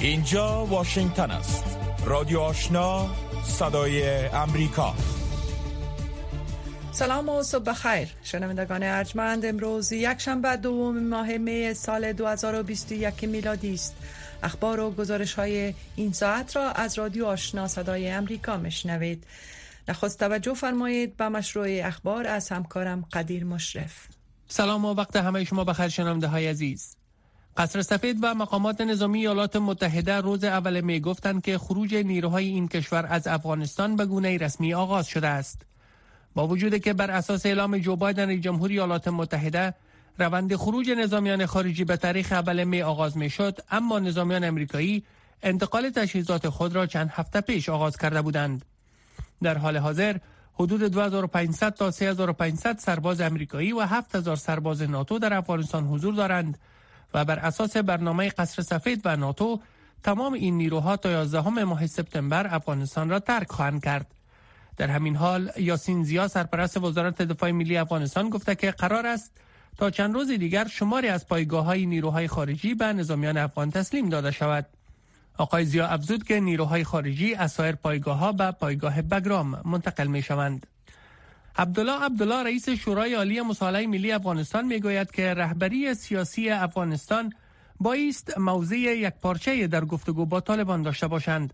اینجا واشنگتن است. رادیو آشنا، صدای امریکا. سلام و صبح بخیر شنوندگان ارجمند. امروز یک شنبه دوم ماه می سال 2021 میلادی است. اخبار و گزارش های این ساعت را از رادیو آشنا صدای امریکا میشنوید. نخست توجه فرمایید به مشروع اخبار از همکارم قدیر مشرف. سلام و وقت همه شما بخیر شنونده های عزیز. قصر سفید و مقامات نظامی ایالات متحده روز اول می گفتند که خروج نیروهای این کشور از افغانستان به گونه رسمی آغاز شده است. با وجود که بر اساس اعلام جو بایدن رئیس جمهور ایالات متحده روند خروج نظامیان خارجی به تاریخ اول می آغاز می شد، اما نظامیان امریکایی انتقال تجهیزات خود را چند هفته پیش آغاز کرده بودند. در حال حاضر حدود 2500 تا 3500 سرباز امریکایی و 7000 سرباز ناتو در افغانستان حضور دارند و بر اساس برنامه قصر سفید و ناتو تمام این نیروها تا 11 ماه سپتامبر افغانستان را ترک خواهند کرد. در همین حال یاسین زیا سرپرست وزارت دفاع ملی افغانستان گفته که قرار است تا چند روز دیگر شماری از پایگاه‌های نیروهای خارجی به نظامیان افغان تسلیم داده شود. آقای زیا افزود که نیروهای خارجی از سایر پایگاه‌ها به پایگاه بگرام منتقل می‌شوند. عبدالله رئیس شورای عالی مصالحه ملی افغانستان میگوید که رهبری سیاسی افغانستان بایست موضع یکپارچه در گفتگو با طالبان داشته باشند.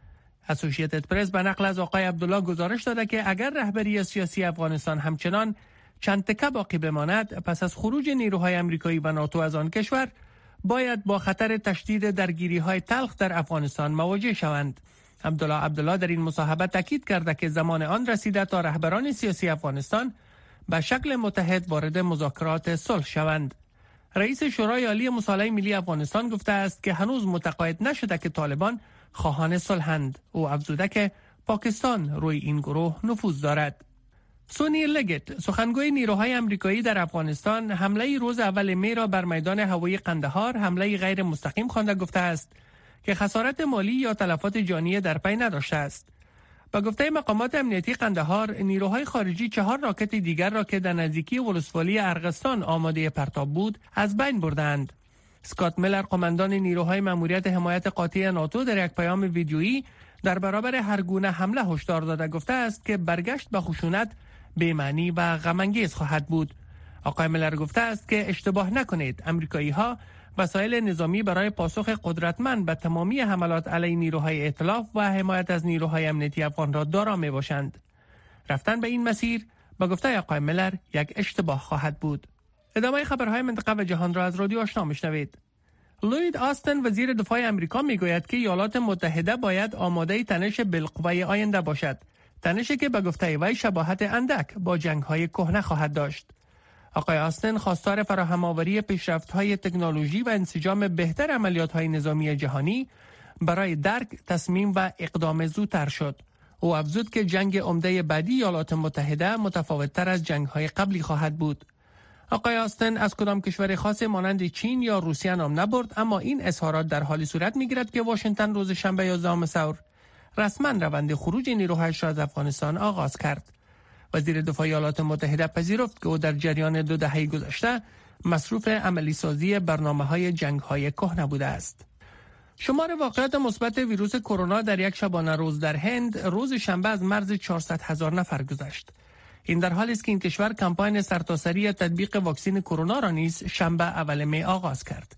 اسوسییتد پرس به نقل از آقای عبدالله گزارش داده که اگر رهبری سیاسی افغانستان همچنان چند تکه باقی بماند، پس از خروج نیروهای امریکایی و ناتو از آن کشور باید با خطر تشدید درگیری‌های تلخ در افغانستان مواجه شوند. عبدالله در این مصاحبه تاکید کرده که زمان آن رسیده تا رهبران سیاسی افغانستان به شکل متحد وارد مذاکرات صلح شوند. رئیس شورای عالی مصالحه ملی افغانستان گفته است که هنوز متقاعد نشده که طالبان خواهان صلحند. او افزوده که پاکستان روی این گروه نفوذ دارد. سونی لگت سخنگوی نیروهای امریکایی در افغانستان حمله روز اول می را بر میدان هوایی قندهار حمله غیر مستقیم خوانده گفته است که خسارت مالی یا تلفات جانی در پی نداشته است. با گفته مقامات امنیتی قندهار، نیروهای خارجی 4 راکت دیگر را که در نزدیکی ولسوالی ارغستان آماده پرتاب بود از بین بردند. اسکات میلر قماندان نیروهای ماموریت حمایت قاطع ناتو در یک پیام ویدیویی در برابر هر گونه حمله هشدار داده گفته است که برگشت به خشونت بی‌معنی و غم‌انگیز خواهد بود. آقای میلر گفته است که اشتباه نکنید، امریکایی‌ها وسایل نظامی برای پاسخ قدرتمند به تمامی حملات علیه نیروهای ائتلاف و حمایت از نیروهای امنیتی افغان را دارا میباشند. رفتن به این مسیر با گفته آقای میلر یک اشتباه خواهد بود. ادامه خبرهای منطقه و جهان را از رادیو آشنا میشنوید. لوید آستن وزیر دفاع آمریکا میگوید که ایالات متحده باید آماده تنش بالقوه آینده باشد. تنشی که به گفته وی شباهت اندک با جنگ‌های کهنه خواهد داشت. آقای آستن خواستار فراهم‌آوری پیشرفت‌های تکنولوژی و انسجام بهتر عملیات‌های نظامی جهانی برای درک، تصمیم و اقدام زودتر شد. او افزود که جنگ عمده بعدی ایالات متحده متفاوت‌تر از جنگ‌های قبلی خواهد بود. آقای آستن از کدام کشور خاص مانند چین یا روسیه نام نبرد، اما این اظهارات در حالی صورت می‌گیرد که واشنگتن روز شنبه 11 ثور رسما روند خروج نیروهایش را از افغانستان آغاز کرد. وزیر دفاع ایالات متحده پذیرفت که او در جریان 2 دهه گذشته مصروف عملی سازی برنامه‌های جنگ‌های کهنه بوده است. شمار واقعات مثبت ویروس کرونا در یک شبانه روز در هند روز شنبه از مرز 400,000 نفر گذشت. این در حالی است که این کشور کمپاین سرتاسری تطبیق واکسن کرونا را نیز شنبه اول می آغاز کرد.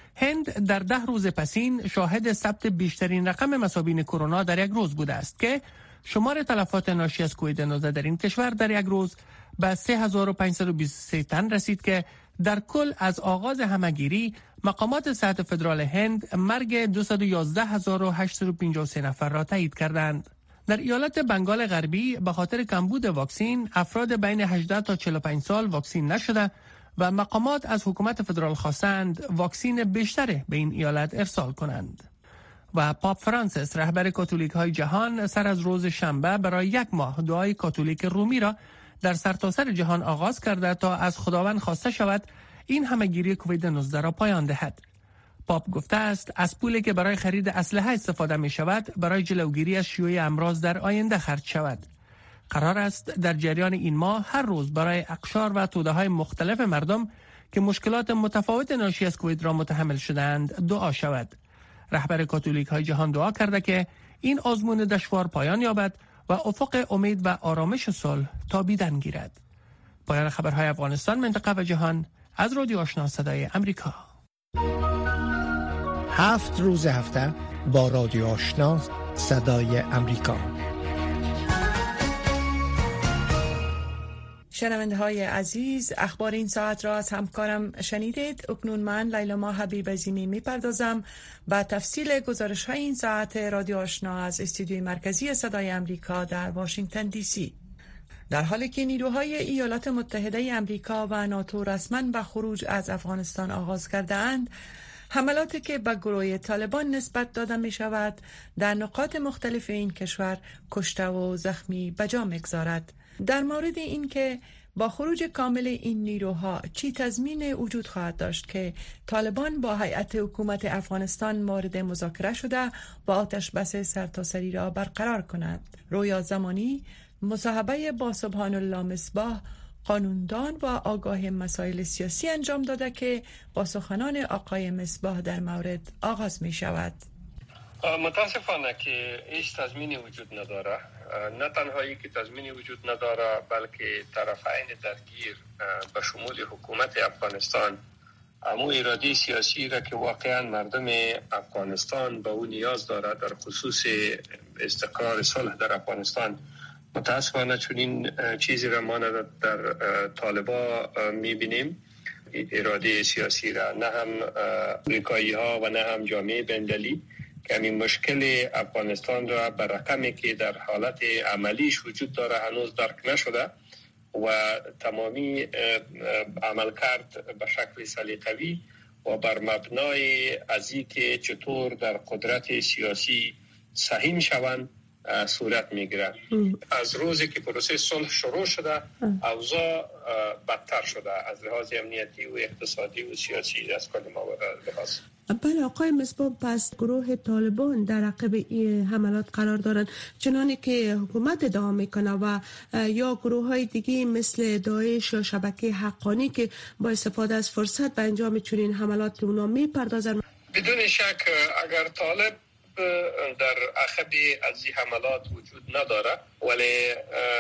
هند در 10 روز پسین شاهد ثبت بیشترین رقم مصابین کرونا در یک روز بوده است که شمار تلفات ناشی از کووید 19 در این کشور در یک روز به 3523 تن رسید که در کل از آغاز همه‌گیری مقامات صحت فدرال هند مرگ 211853 نفر را تایید کردند. در ایالت بنگال غربی به خاطر کمبود واکسن افراد بین 18 تا 45 سال واکسن نشده و مقامات از حکومت فدرال خواستند واکسن بیشتر به این ایالت ارسال کنند. و پاپ فرانسیس رهبر کاتولیک های جهان سر از روز شنبه برای 1 ماه دعای کاتولیک رومی را در سرتاسر جهان آغاز کرده تا از خداوند خواسته شود این همه‌گیری کووید 19 را پایان دهد. پاپ گفته است از پولی که برای خرید اسلحه استفاده می شود برای جلوگیری از شیوع امراض در آینده خرج شود. قرار است در جریان این ماه هر روز برای اقشار و توده‌های مختلف مردم که مشکلات متفاوت ناشی از کووید را متحمل شدند دعا شود. رهبر کاتولیک های جهان دعا کرده که این آزمون دشوار پایان یابد و افق امید و آرامش صلح تابیدن گیرد. پایان خبرهای افغانستان، منطقه و جهان از رادیو آشنا صدای امریکا. 7 روز هفته با رادیو آشنا صدای امریکا. شنونده های عزیز، اخبار این ساعت را از همکارم شنیدید. اکنون من لیلا ما حبیب عظیمی میپردازم با تفصیل گزارش های این ساعت رادیو آشنا از استودیوی مرکزی صدای امریکا در واشنگتن دی سی. در حالی که نیروهای ایالات متحده امریکا و ناتو رسما به خروج از افغانستان آغاز کرده اند، حملاتی که به گروه طالبان نسبت داده می شود در نقاط مختلف این کشور کشته و زخمی به جا می‌گذارد. در مورد این که با خروج کامل این نیروها چی تضمین وجود خواهد داشت که طالبان با هیئت حکومت افغانستان مورد مذاکره شده و آتش بس سرتاسری را برقرار کند. رویا زمانی مصاحبه با سبحان الله مصباح، قانوندان و آگاه مسائل سیاسی انجام داده که با سخنان آقای مصباح در مورد آغاز می شود. متاسفانه که هیچ تضمینی وجود نداره. نه تنهایی که تضمینی وجود نداره، بلکه طرفین درگیر به شمول حکومت افغانستان امو اراده سیاسی را که واقعا مردم افغانستان به اون نیاز داره در خصوص استقرار صلح در افغانستان، متاسفانه چون این چیزی را ما در طالبا میبینیم. اراده سیاسی را نه هم امریکایی ها و نه هم جامعه بین‌المللی که همین مشکل افغانستان را به رقمی که در حالت عملیش وجود داره هنوز درک نشده و تمامی عمل کرد به شکل سلیقه‌ای و بر مبنای از اینکه چطور در قدرت سیاسی سهیم شوند صورت میگیره. از روزی که پروسه صلح شروع شده اوضاع بدتر شده از لحاظ امنیتی و اقتصادی و سیاسی از کل لحاظ. بله آقای مصباح، پس گروه طالبان در عقب این حملات قرار دارند چنانی که حکومت ادعا میکنه و یا گروه های دیگه مثل داعش یا شبکه حقانی که با استفاده از فرصت به انجام چنین حملات اونا میپردازن؟ بدون شک اگر طالب در عقب از این حملات وجود نداره، ولی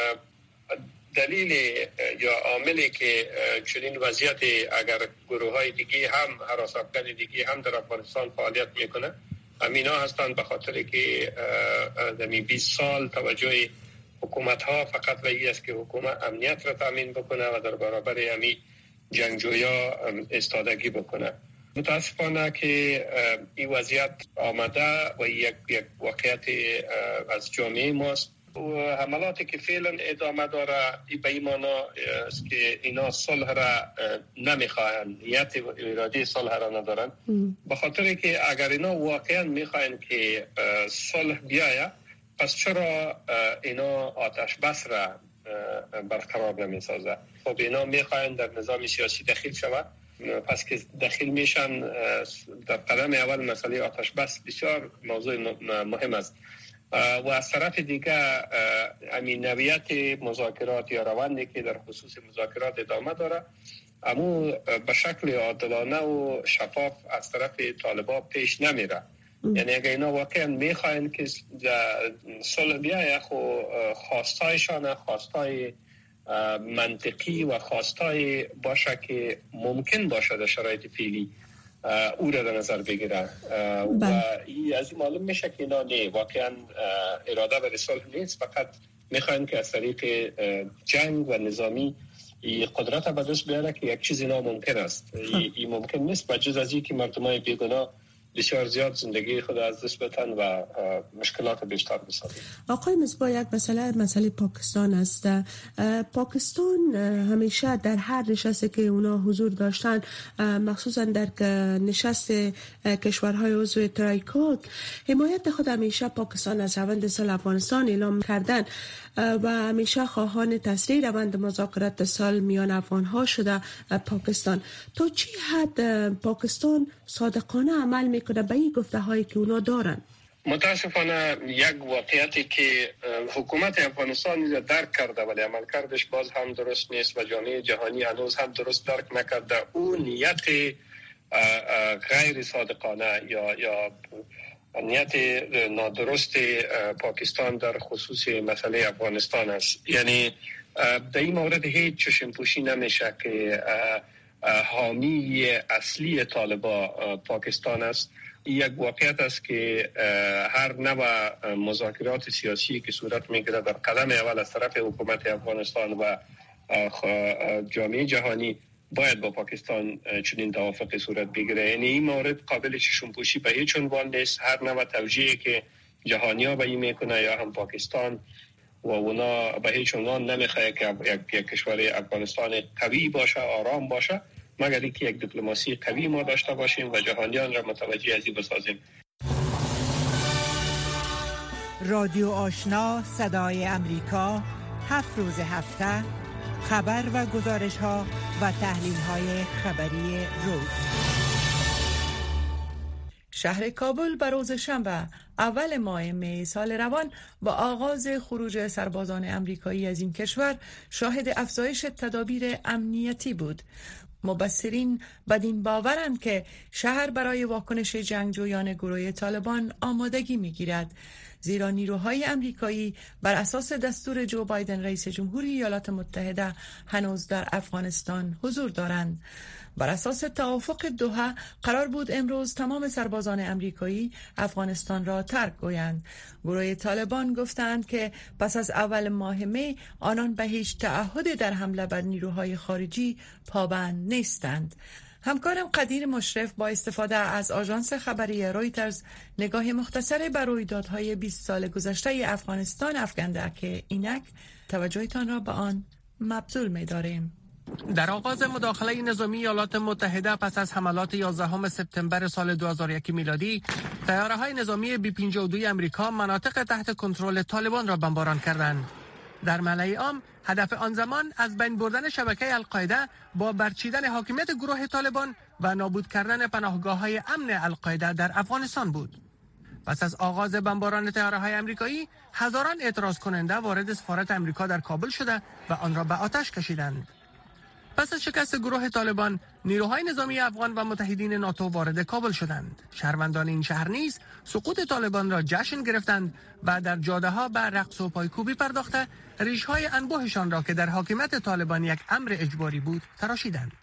دلیل یا عاملی که چنین وضعیت اگر گروه های دیگه هم هراس افکن دیگه هم در افغانستان فعالیت میکنه، همینا هستند به خاطر که در 20 سال توجه حکومت ها فقط به این است که حکومت امنیت را تامین بکنه و در برابر همی جنگجویا استادگی بکنه. متاسفانه که این وضعیت آمده و یک واقعیت از جامعه ماست و حملاتی که فعلا ادامه داره به این معنا است که اینا صلح را نمیخواهند، نیت و اراده صلح را ندارن، به خاطر که اگر اینا واقعا میخواهند که صلح بیاید پس چرا اینا آتش بس را برقرار نمیسازه؟ خب اینا میخواهند در نظام سیاسی دخیل شود، پس که داخل میشن در قدم اول مسئله آتش بس بسیار موضوع مهم است و از طرف دیگه همین نوعیت مذاکرات یا روندی که در خصوص مذاکرات ادامه داره اما به شکل عادلانه و شفاف از طرف طالبان پیش نمیره. یعنی اگر اینا واقعا میخواین که صلح بیایه خو خواستایشان خواستای منطقی و خواستای باشه که ممکن باشه در شرایط فعلی او را در نظر بگیره و از این معلوم میشه که اینا نه واقعا اراده به صلح نیست، فقط میخواین که از طریق جنگ و نظامی قدرت به دست بیاره که یک چیزی ناممکن است. این ممکن نیست بجز از این که مردمای بیگناه بسیار زیاد زندگی خود از دست بدن و مشکلات بیشتر بسازن. آقای مصباح، یک مسئله پاکستان است. پاکستان همیشه در هر نشستی که اونا حضور داشتن، مخصوصا در نشست کشورهای عضو ترایکوت، حمایت خود همیشه پاکستان از روند صلح افغانستان اعلام کردن و همیشه خواهان تسریع روند مذاکرات صلح میان افغانها شده. پاکستان تا چی حد پاکستان صادقانه عمل میکنه به این گفته هایی که اونا دارن؟ متاسفانه یک واقعیتی که حکومت افغانستان درک کرده ولی عمل کردش باز هم درست نیست و جامعه جهانی هنوز هم درست درک نکرده. اون نیت غیر صادقانه یا نیت نادرست پاکستان در خصوص مسئله افغانستان است. یعنی در این مورد هیچ چشم پوشی نمیشه که حامی اصلی طالبان پاکستان است. یک واقعیت است که هر نوع مذاکرات سیاسی که صورت میگیره در قدم اول از طرف حکومت افغانستان و جامعه جهانی باید با پاکستان چنین توافقی صورت بگیره. یعنی این مورد قابل چشم پوشی به هیچ عنوان نیست. هر نوع توجیهی که جهانی‌ها به این میکنه یا هم پاکستان و اونا به هیچ عنوان نمیخواد که یک کشور افغانستان قوی باشه، آرام باشه، مگر اینکه یک دیپلماسی قوی ما داشته باشیم و جهانیان را متوجه از این بسازیم. رادیو آشنا صدای امریکا 7 روز هفته خبر و گزارش ها و تحلیل های خبری روز. شهر کابل به روز شنبه اول ماه می سال روان با آغاز خروج سربازان امریکایی از این کشور شاهد افزایش تدابیر امنیتی بود. مبصرین بدین باورند که شهر برای واکنش جنگجویان گروه طالبان آمادگی می‌گیرد، زیرا نیروهای امریکایی بر اساس دستور جو بایدن رئیس جمهوری ایالات متحده هنوز در افغانستان حضور دارند. بر اساس توافق دوحه قرار بود امروز تمام سربازان امریکایی افغانستان را ترک گویند. گروه طالبان گفتند که پس از اول ماه می آنان به هیچ تعهد در حمله بر نیروهای خارجی پابند نیستند. همکارم قدیر مشرف با استفاده از آژانس خبری رویترز نگاه مختصر بر رویدادهای 20 سال گذشته افغانستان افکنده که اینک توجهتان را به آن مبذول می‌داریم. در آغاز مداخله نظامی ایالات متحده پس از حملات 11 سپتامبر سال 2001 میلادی، طیاره‌های نظامی B-52 امریکا مناطق تحت کنترل طالبان را بمباران کردند. در ملأ عام هدف آن زمان از بین بردن شبکه القاعده با برچیدن حاکمیت گروه طالبان و نابود کردن پناهگاه‌های امن القاعده در افغانستان بود. پس از آغاز بمباران طیاره‌های امریکایی، هزاران اعتراض کننده وارد سفارت امریکا در کابل شده و آن را به آتش کشیدند. پس از شکست گروه طالبان، نیروهای نظامی افغان و متحدین ناتو وارد کابل شدند. شهروندان این شهر نیز سقوط طالبان را جشن گرفتند و در جاده‌ها به رقص و پایکوبی پرداخته ریش‌های انبوهشان را که در حاکمیت طالبان یک امر اجباری بود تراشیدند.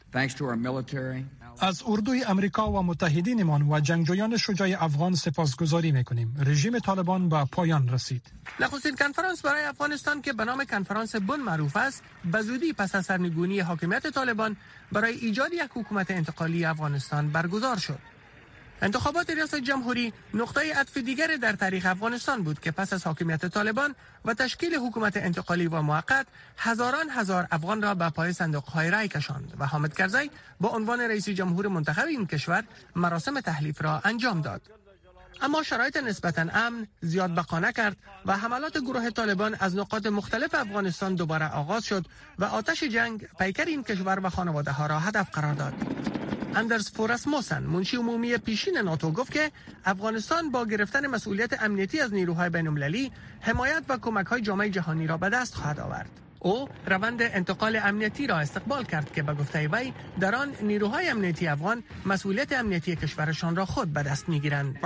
از اردوی امریکا و متحدینمان و جنگجویان شجاع افغان سپاسگزاری می‌کنیم. رژیم طالبان به پایان رسید. نخستین کنفرانس برای افغانستان که به نام کنفرانس بن معروف است، به زودی پس از سرنگونی حاکمیت طالبان برای ایجاد یک حکومت انتقالی افغانستان برگزار شد. انتخابات ریاست جمهوری نقطه عطف دیگر در تاریخ افغانستان بود که پس از حاکمیت طالبان و تشکیل حکومت انتقالی و موقت هزاران هزار افغان را به پای صندوق‌های رای کشاند و حامد کرزی با عنوان رئیس جمهور منتخب این کشور مراسم تحلیف را انجام داد. اما شرایط نسبتاً امن زیاد بقا نکرد و حملات گروه طالبان از نقاط مختلف افغانستان دوباره آغاز شد و آتش جنگ پیکر این کشور و خانواده ها را هدف قرار داد. اندرز فوراسموسن، منشی عمومی پیشین ناتو، گفت که افغانستان با گرفتن مسئولیت امنیتی از نیروهای بین‌المللی، حمایت و کمک‌های جامعه جهانی را به دست خواهد آورد. او روند انتقال امنیتی را استقبال کرد که به گفته وی در آن نیروهای امنیتی افغان مسئولیت امنیتی کشورشان را خود به دست می‌گیرند.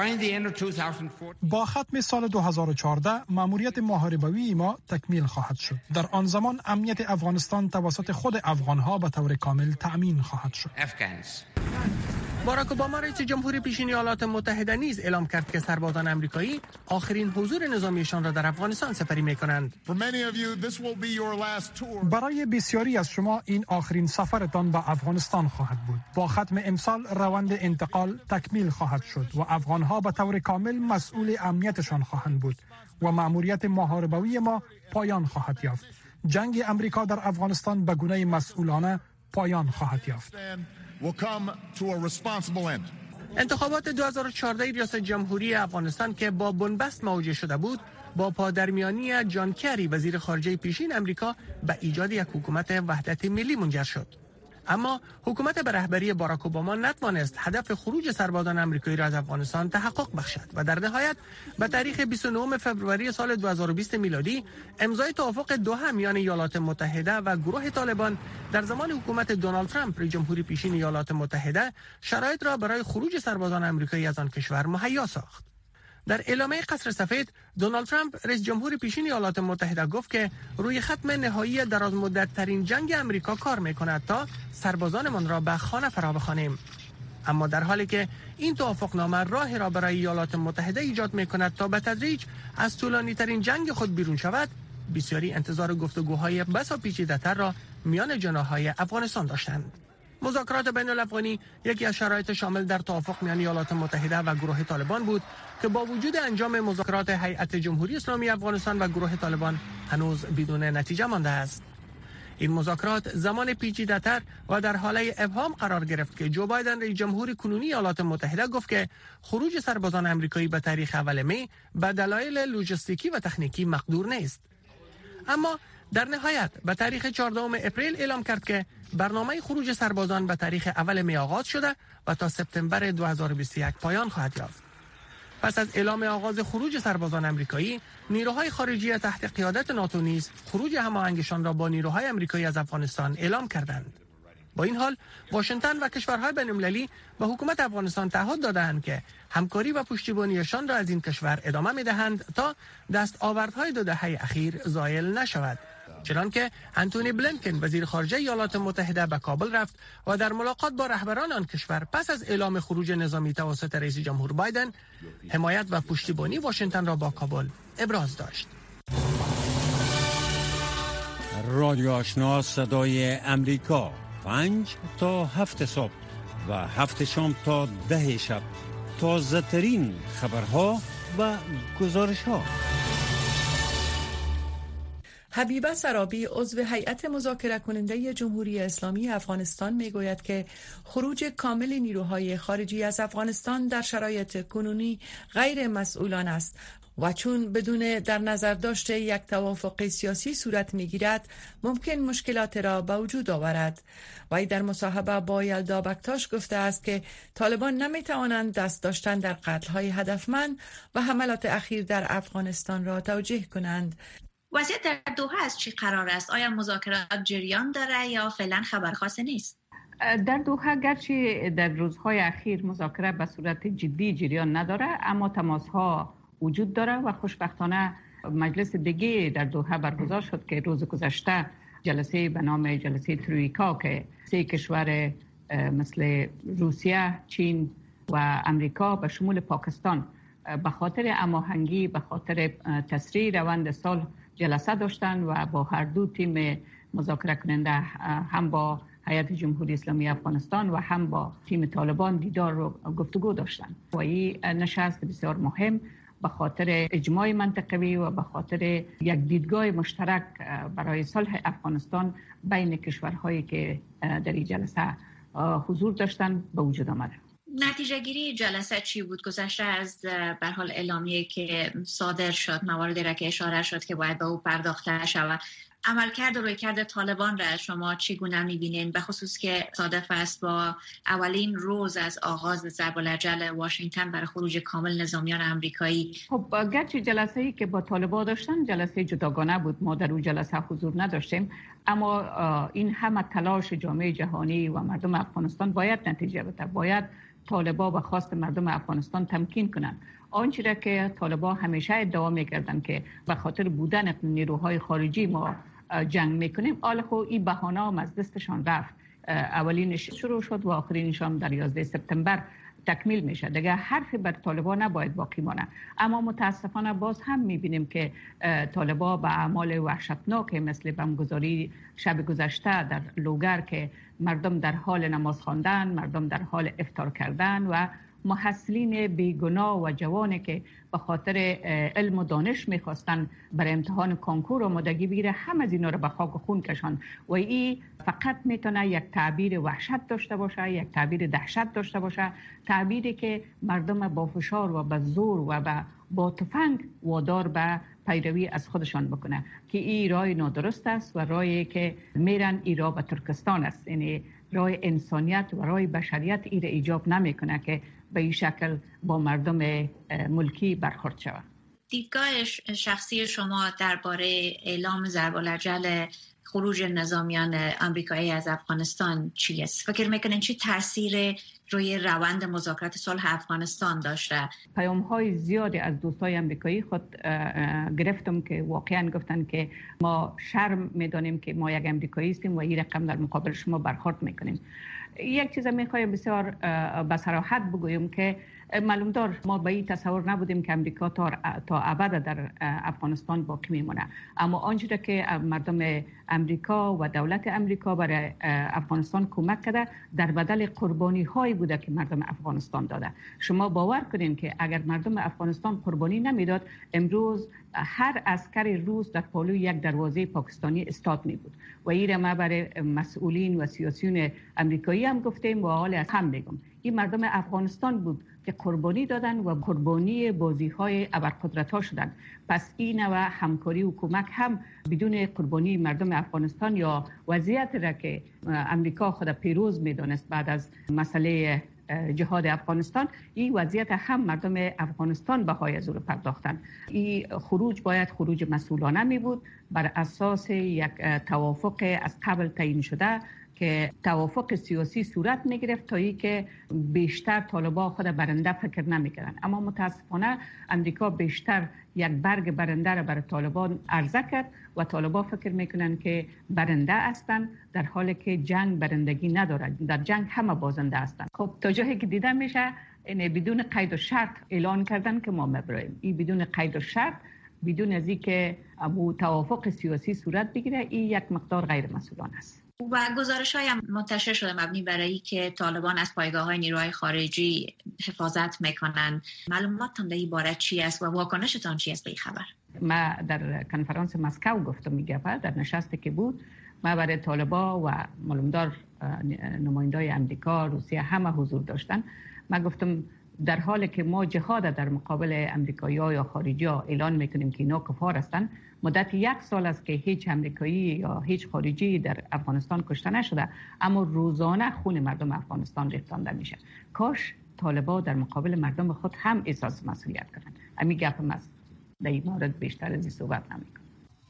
با ختم سال 2014 مأموریت محاربوی ما تکمیل خواهد شد. در آن زمان امنیت افغانستان توسط خود افغان‌ها به طور کامل تأمین خواهد شد. باراک اوباما رئیس جمهور پیشین ایالات متحده نیز اعلام کرد که سربازان آمریکایی آخرین حضور نظامیشان را در افغانستان سپری می‌کنند. برای بسیاری از شما این آخرین سفرتان به افغانستان خواهد بود. با ختم امسال روند انتقال تکمیل خواهد شد و افغان‌ها به طور کامل مسئول امنیتشان خواهند بود و مأموریت محاربوی ما پایان خواهد یافت. جنگ امریکا در افغانستان به گونه مسئولانه پایان خواهد یافت. انتخابات 2014 ریاست جمهوری افغانستان که با بنبست مواجه شده بود، با پادرمیانی جان کری وزیر خارجه پیشین امریکا به ایجاد یک حکومت وحدت ملی منجر شد. اما حکومت به رهبری باراک اوباما نتوانست هدف خروج سربازان آمریکایی را از افغانستان تحقق بخشد و در نهایت به تاریخ 29 فوریه سال 2020 میلادی امضای توافق دوحه میان ایالات متحده و گروه طالبان در زمان حکومت دونالد ترامپ رئیس جمهور پیشین ایالات متحده شرایط را برای خروج سربازان آمریکایی از آن کشور مهیا ساخت. در اعلامیه قصر سفید، دونالد ترامپ رئیس جمهور پیشین ایالات متحده گفت که روی ختم نهایی دراز مدت ترین جنگ امریکا کار میکند تا سربازانمان را به خانه فرا بخوانیم. اما در حالی که این توافقنامه راه را برای ایالات متحده ایجاد میکند تا به تدریج از طولانی ترین جنگ خود بیرون شود، بسیاری انتظار گفتگوهای بسا پیچیده‌تر را میان جناح‌های افغانستان داشتند. مذاکرات بین الافغانی یکی از شرایط شامل در توافق میان ایالات متحده و گروه طالبان بود که با وجود انجام مذاکرات هیئت جمهوری اسلامی افغانستان و گروه طالبان هنوز بدون نتیجه مانده است. این مذاکرات زمان پیچیده‌تر و در حاله ابهام قرار گرفت که جو بایدن رئیس جمهور کنونی ایالات متحده گفت که خروج سربازان آمریکایی به تاریخ اول می به دلایل لوجستیکی و تکنیکی مقدور نیست. اما در نهایت به تاریخ 14 اپریل اعلام کرد که برنامه خروج سربازان به تاریخ اول می آغاز شده و تا سپتامبر 2021 پایان خواهد یافت. پس از اعلام آغاز خروج سربازان آمریکایی، نیروهای خارجی تحت قیادت ناتو نیز خروج هماهنگشان را با نیروهای آمریکایی از افغانستان اعلام کردند. با این حال، واشنگتن و کشورهای بین‌المللی به حکومت افغانستان تعهد دادند که همکاری و پشتیبانیشان را از این کشور ادامه می‌دهند تا دستاوردهای 2 دهه اخیر زایل نشود. چنانکه انتونی بلینکن وزیر خارجه ایالات متحده به کابل رفت و در ملاقات با رهبران آن کشور پس از اعلام خروج نظامی توسط رئیس جمهور بایدن، حمایت و پشتیبانی واشنگتن را با کابل ابراز داشت. رادیو آشنا صدای امریکا 5 تا 7 صبح و 7 شام تا 10 شب، تازه ترین خبرها و گزارش ها. حبیبه سرابی عضو هیئت مذاکره کننده جمهوری اسلامی افغانستان میگوید که خروج کامل نیروهای خارجی از افغانستان در شرایط کنونی غیر مسئولانه است و چون بدون در نظر داشته یک توافق سیاسی صورت میگیرد ممکن مشکلات را به وجود آورد. و در مصاحبه با یلدا بکتاش گفته است که طالبان نمیتوانند دست داشتن در قتل‌های هدفمند و حملات اخیر در افغانستان را توجیه کنند. وضعیت در دوحه از چی قرار است؟ آیا مذاکرات جریان داره یا فعلا خبر خاصی نیست؟ در دوحه گرچه در روزهای اخیر مذاکره به صورت جدی جریان نداره، اما تماس‌ها وجود داره و خوشبختانه مجلس دیگه در دوحه برگزار شد که روز گذشته جلسه به نام جلسه ترویکا که 3 کشور مثل روسیه، چین و امریکا به شمول پاکستان به خاطر هماهنگی، به خاطر تسریع روند صلح جلسه داشتن و با هر دو تیم مذاکره کننده، هم با هیئت جمهوری اسلامی افغانستان و هم با تیم طالبان دیدار و گفتگو داشتن. و این نشست بسیار مهم به خاطر اجماع منطقوی و به خاطر یک دیدگاه مشترک برای صلح افغانستان بین کشورهایی که در این جلسه حضور داشتن به وجود آمده. نتیجه گیری جلسه چی بود؟ گذشته از به حال اعلامیه که صادر شد، مواردی را که اشاره شد که باید به او پرداخته شود، عملکرد و رویکرد طالبان را شما چگونه می‌بینین؟ به خصوص که صادف است با اولین روز از آغاز ضرب العجل واشنگتن برای خروج کامل نظامیان آمریکایی. خب گرچه جلسه‌ای که با طالبان داشتن جلسه جداگانه بود، ما در اون جلسه حضور نداشتیم، اما این همه تلاش جامعه جهانی و مردم افغانستان باید نتیجه بده. باید طالبان به خواست مردم افغانستان تمکین کنند. آنچه را که طالبان همیشه ادعا می‌کردند که به خاطر بودن نیروهای خارجی ما جنگ میکنیم، حالا خب این بهانه هم از دستشان رفت. اولینش شروع شد و آخرینش هم در 11 سپتامبر تکمیل میشه. دیگه حرفی بر طالبان نباید باقی مانه. اما متاسفانه باز هم میبینیم که طالبان به اعمال وحشتناک مثل بمبگذاری شب گذشته در لوگر که مردم در حال نماز خواندن، مردم در حال افطار کردن و محصلین بیگناه و جوانی که به خاطر علم و دانش میخواستن برای امتحان کنکور آمادگی بگیره، هم از اینا رو به خاک و خون کشان. و این فقط میتونه یک تعبیر وحشت داشته باشه، یک تعبیر دهشت داشته باشه، تعبیری که مردم با فشار و با زور و با تفنگ وادار به پیروی از خودشان بکنه که این راه نادرست است و راهی که میرن این راه به ترکستان است. یعنی راه انسانیت و راه بشریت این را ایجاب نمیکنه که به این شکل با مردم ملکی برخورد شود. دیدگاه شخصی شما درباره اعلام ضرب العجل خروج نظامیان آمریکایی از افغانستان چی است؟ فکر میکنین چی تاثیر روی روند مذاکرات صلح افغانستان داشته؟ پیام‌های زیادی از دوستای آمریکایی خود گرفتم که واقعا گفتن که ما شرم میدانیم که ما یک آمریکایی هستیم و این رقم در مقابل شما برخورد میکنیم. یک چیز میخوایم بسیار به صراحت بگویم که معلوم دار ما به این تصور نبودیم که امریکا تا ابد در افغانستان باقی میمونه، اما آنچه که مردم امریکا و دولت امریکا برای افغانستان کمک کرده در بدل قربانی هایی بوده که مردم افغانستان داده. شما باور کنین که اگر مردم افغانستان قربانی نمیداد امروز هر عسکر روس در پالوی یک دروازه پاکستانی استاد می بود و این ما برای مسئولین و سیاسیون امریکایی هم گفتیم و حال از هم میگم این مردم افغانستان بود که قربانی دادن و قربانی بازی‌های ابرقدرت‌ها شدن. پس این و همکاری و کمک هم بدون قربانی مردم افغانستان یا وضعیت را که امریکا خود پیروز می‌دانست بعد از مسئله جهاد افغانستان، این وضعیت هم مردم افغانستان بهای از او پرداختن. این خروج باید خروج مسئولانه می بود بر اساس یک توافق از قبل تعیین شده که توافق سیاسی صورت می گرفت تا ای که بیشتر طالبان خود برنده فکر نمی کردن. اما متاسفانه امریکا بیشتر یک برگ برنده را برای طالبان عرضه کرد و طالبان فکر میکنن که برنده هستند در حالی که جنگ برندگی ندارد. در جنگ همه بازنده هستند. خب تا جایی که دیده میشه این بدون قید و شرط اعلان کردن که ما میبریم. این بدون قید و شرط، بدون از اینکه توافق سیاسی صورت بگیره، این یک مقدار غیر مسئولانه است. و گزارش‌های منتشر شده مبنی برای که طالبان از پایگاه‌های نیروهای خارجی حفاظت میکنن. معلوماتتان در این باره چی است و واکنشتان چی است به این خبر؟ ما در کنفرانس مسکو گفتم میگه در نشستی که بود ما برای طالبان و معلومدار نمایندای امریکا، روسیه همه حضور داشتن. ما گفتم در حالی که ما جهاد در مقابل امریکایی‌ها یا خارجی‌ها اعلان میکنیم که اینا کفار هستند، مدت 1 سال است که هیچ امریکایی یا هیچ خارجی در افغانستان کشته نشده، اما روزانه خون مردم افغانستان ریختانده میشه. کاش طالبان در مقابل مردم خود هم احساس مسئولیت کنند. همین گپم است. در این مورد بیشتر از این صحبت نمیکنم.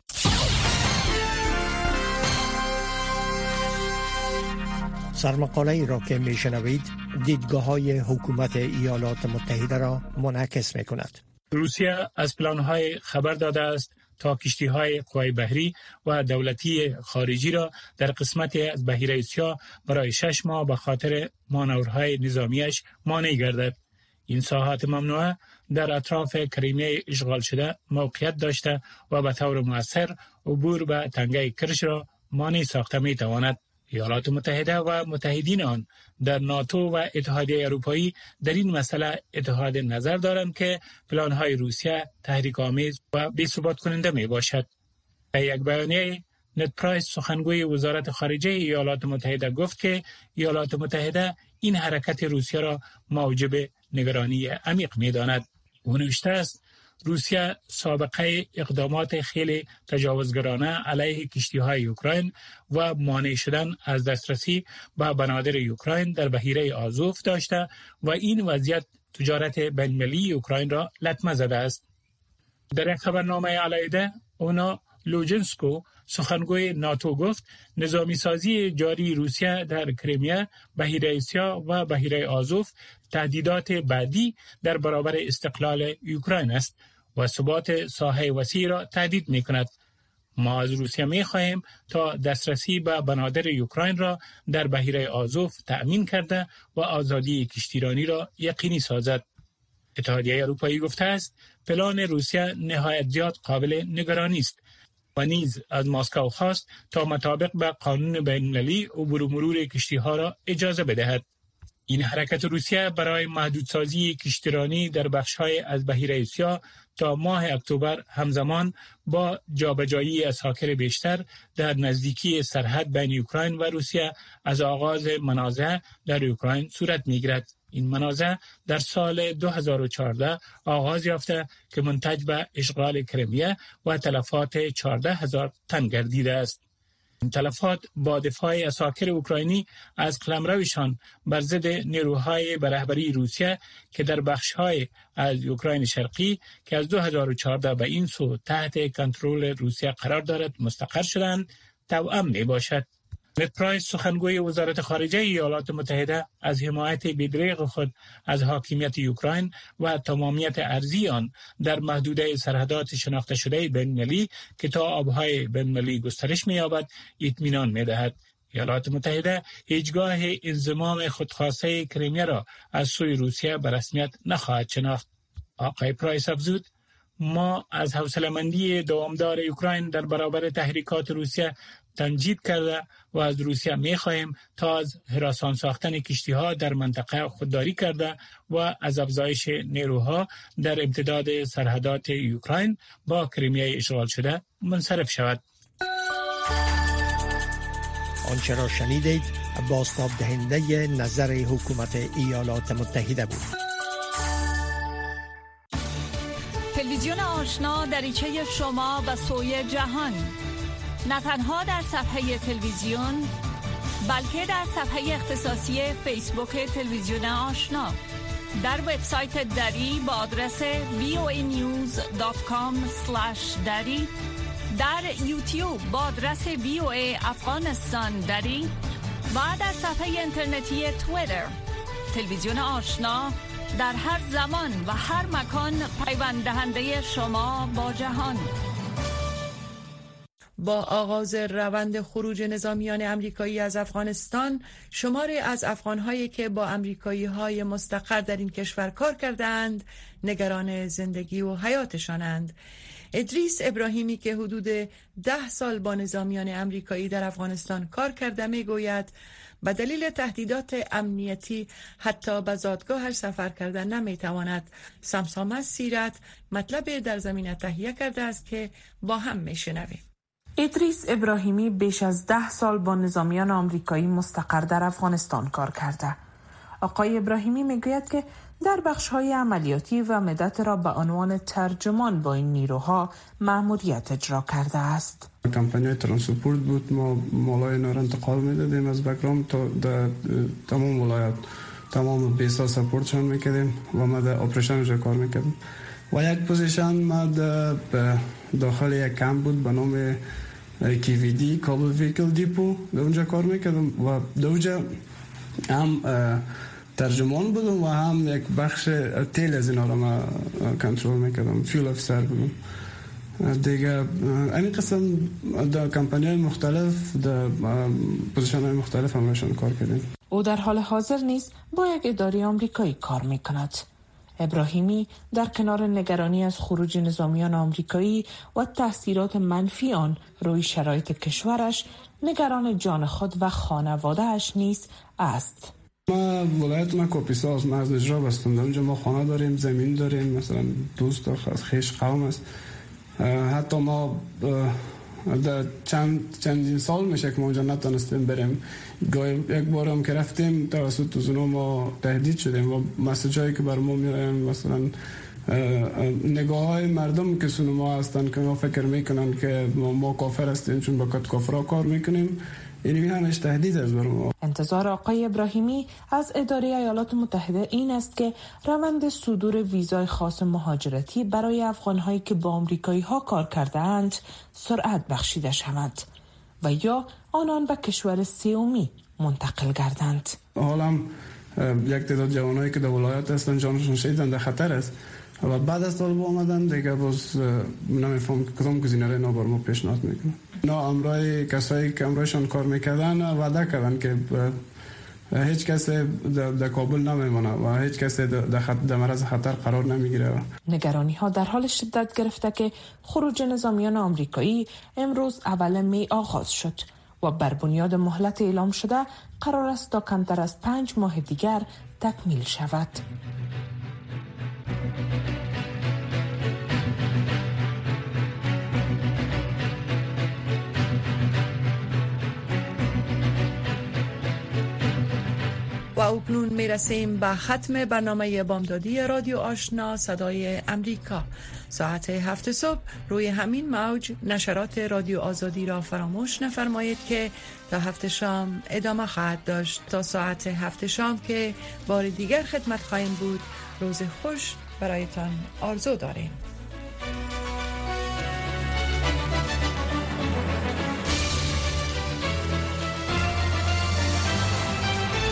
سرمقاله ای را که میشنوید دیدگاه‌های حکومت ایالات متحده را منعکس میکند. روسیه از پلان‌های خبر داده است تا کشتی‌های قوای بحری و دولتی خارجی را در قسمتی از بحیره اسیا برای 6 ماه به خاطر مانورهای نظامیش مانع گردد. این ساحات ممنوعه در اطراف کریمیه اشغال شده موقعیت داشته و به طور مؤثر عبور به تنگه کرش را مانع ساخته می‌تواند. ایالات متحده و متحدین آن در ناتو و اتحادیه اروپایی در این مسئله اتحاد نظر دارند که پلان‌های روسیه تحریک‌آمیز و بی‌ثبات کننده میباشد. در یک بیانیه نت پرایس سخنگوی وزارت خارجه ایالات متحده گفت که ایالات متحده این حرکت روسیه را موجب نگرانی عمیق می‌داند. او نوشته است روسیه سابقه اقدامات خیلی تجاوزگرانه علیه کشتی‌های اوکراین و مانع شدن از دسترسی به بنادر اوکراین در بحیره آزوف داشته و این وضعیت تجارت بین‌المللی اوکراین را لطمه زده است. در یک خبرنامه علیحده اونا لوجنسکو سخنگوی ناتو گفت نظامی سازی جاری روسیه در کریمیا، بحیره اسیا و بحیره آزوف تهدیدات بعدی در برابر استقلال اوکراین است و ثبات ساحه وسیع را تهدید می کند. ما از روسیه می خواهیم تا دسترسی به بنادر اوکراین را در بحیره آزوف تأمین کرده و آزادی کشتیرانی را یقینی سازد. اتحادیه اروپایی گفته است پلان روسیه نهایت زیاد قابل نگرانی است و نیز از مسکو خواست تا مطابق به قانون بین‌المللی عبور و مرور کشتی‌ها را اجازه بدهد. این حرکت روسیه برای محدودسازی کشتیرانی در بخش‌های از بحیره اسیا تا ماه اکتبر همزمان با جابجایی اساکر بیشتر در نزدیکی سرحد بین اوکراین و روسیه از آغاز منازعه در اوکراین صورت می‌گیرد. این منازعه در سال 2014 آغاز یافته که منتج به اشغال کریمیا و تلفات 14,000 تن گردیده است. این تلفات با دفاع اساکر اوکراینی از قلمروشان بر ضد نیروهای به رهبری روسیه که در بخش‌های از اوکراین شرقی که از 2014 به این سو تحت کنترل روسیه قرار دارد مستقر شدند توأم می باشد. ند پرایس سخنگوی وزارت خارجه ایالات متحده از حمایت بی‌دریغ خود از حاکمیت اوکراین و تمامیت ارضی آن در محدوده سرحدات شناخته شده بین‌المللی که تا آبهای بین‌المللی گسترش می‌یابد اطمینان می‌دهد. ایالات متحده هیچگاه انضمام خودخواسته کریمیا را از سوی روسیه به رسمیت نخواهد شناخت. آقای پرایس افزود: ما از حوصله‌مندی دوامدار اوکراین در برابر تحریکات روسیه تمجید کرده و از روسیه می‌خواهیم تا از هراسان ساختن کشتی‌ها در منطقه خودداری کرده و از افزایش نیروها در امتداد سرحدات اوکراین با کریمیا اشغال شده منصرف شود. آنچه را شنیدید بازتاب دهنده نظر حکومت ایالات متحده بود. تلویزیون آشنا دریچه شما به سوی جهان، نه تنها در صفحه تلویزیون بلکه در صفحه اختصاصی فیسبوک تلویزیون آشنا، در وبسایت دری با آدرس voanews.com/dari، در یوتیوب با آدرس VOA افغانستان دری و در صفحه اینترنتی توییتر. تلویزیون آشنا در هر زمان و هر مکان پیوند دهنده شما با جهان. با آغاز روند خروج نظامیان امریکایی از افغانستان، شماری از افغان‌هایی که با امریکایی‌های مستقر در این کشور کار کردند نگران زندگی و حیاتشانند. ادریس ابراهیمی که حدود 10 سال با نظامیان امریکایی در افغانستان کار کرده میگوید به دلیل تهدیدات امنیتی حتی به زادگاهش سفر کردن نمیتواند. سمسامه سیرت مطلب در زمینه تهیه کرده است که با هم میشنویم. ادریس ابراهیمی بیش از 10 سال با نظامیان آمریکایی مستقر در افغانستان کار کرده. آقای ابراهیمی میگوید که در بخش‌های عملیاتی و مدت را به عنوان ترجمان با این نیروها مأموریت اجرا کرده است. کمپانی ترانسپورت بود، ما مالای اینا را انتقال میدادیم از بکرام تا تمام ولایت، تمام بیسا سپورتشان میکردیم و ما در اپریشن جا کار میکردیم. و یک پوزیشن ما داخل یک کمپ بود به نام KVD کابل ویکل دیپو، در اونجا کار میکردم و در اونجا هم ترجمان بودم و هم یک بخش تیل از اینا را ما کنترل میکردم، فیل افسر بودم. دیگه این قسم در کمپانی‌های مختلف در پوزیشن‌های مختلف همشون کار کردیم. او در حال حاضر نیز با یک اداره آمریکایی کار میکند. ابراهیمی در کنار نگرانی از خروج نظامیان آمریکایی و تاثیرات منفی آن روی شرایط کشورش، نگران جان خود و خانواده‌اش نیز است. ما ولایت ما کاپیساست، ما از نجراب هستم. در اونجا ما خانه داریم، زمین داریم، مثلا دوست از خیش قوم است. حتی ما در چندین سال میشه که ما اونجا نتونستیم بریم. یک بار هم که رفتیم توسط زنو ما تهدید شدیم و مسیجایی که بر ما میراین، مثلا نگاه های مردم که سن ما هستن که ما فکر میکنن که ما کافر هستیم چون با کافرها کار میکنیم، این همش تهدید است بر ما. انتظار آقای ابراهیمی از اداره ایالات متحده این است که روند صدور ویزای خاص مهاجرتی برای افغان‌هایی که با آمریکایی‌ها کار کرده‌اند سرعت بخشیده شود و یا آنان به کشور سومی منتقل گردند. حالا یک تعداد جوانایی که در ولایت هستن جانشون شدیداً در خطر است و بعد از طالب آمدن دیگه باز نمیفهم کدام گزینه را بر ما پیشنهاد میکنن. اینا امرای کسایی که امرایشان کار میکردن وعده کردن که هیچ کسی در کابل نمیمونه و هیچ کسی در معرض خطر قرار نمیگیره. نگرانی ها در حال شدت گرفته که خروج نظامیان آمریکایی امروز اول می آغاز شد و بر بنیاد مهلت اعلام شده قرار است تا کمتر از 5 ماه دیگر تکمیل شود. و اکنون میرسیم به ختم برنامه بامدادی رادیو آشنا صدای امریکا. ساعت 7 صبح روی همین موج نشرات رادیو آزادی را فراموش نفرمایید که تا 7 شام ادامه خواهد داشت. تا ساعت 7 شام که بار دیگر خدمت خواهیم بود. روز خوش برایتان آرزو داریم.